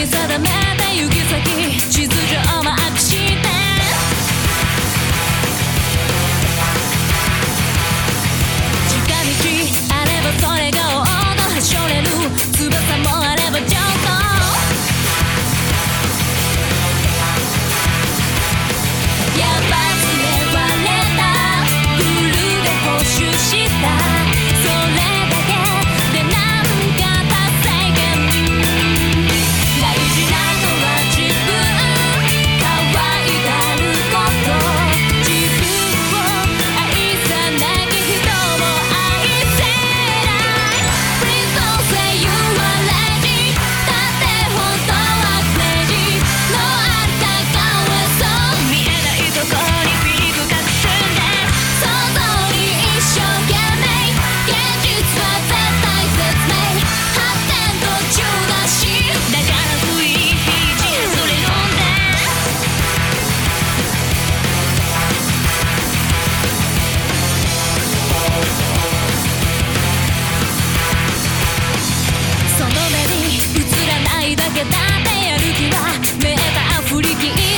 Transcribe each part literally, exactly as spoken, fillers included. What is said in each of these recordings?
に定めた行き先地図上マークして近道あればそれが王道はしょれる翼もあればちょっとやっぱ詰め割れたフルで補修したそれだけでなんか達成感大事なのは自分可愛がること自分を愛さなき人も愛せない Please don't say you are lazy だって本当はクレイジーのあんたがそう見えないとこにピーク隠すんで想像に一生懸命現実は絶対説明発展途中だしだから不意にそれ飲んでその目に映らないだけだってやる気はメーター振り切って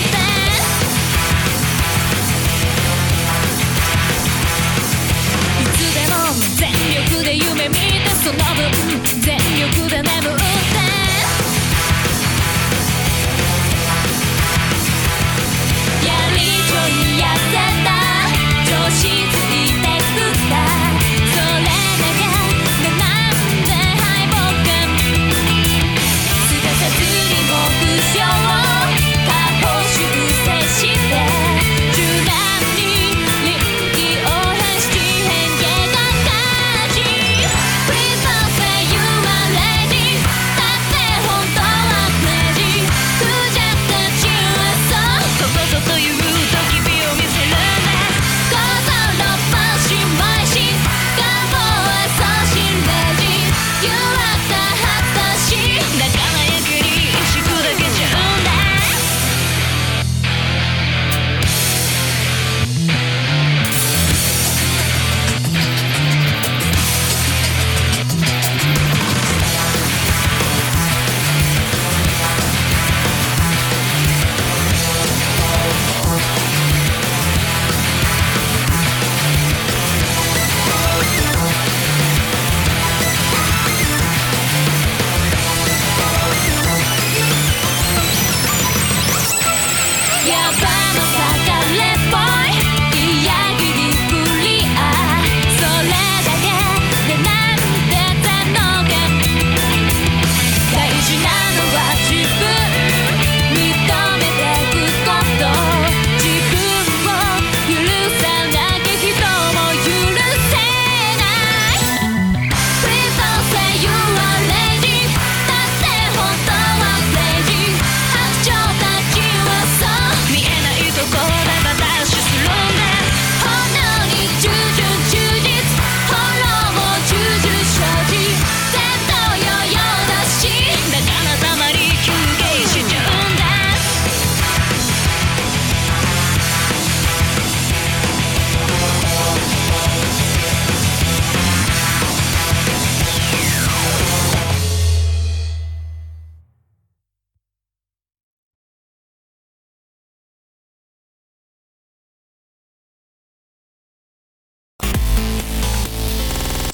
いつでも全力で夢見てその分全力で眠る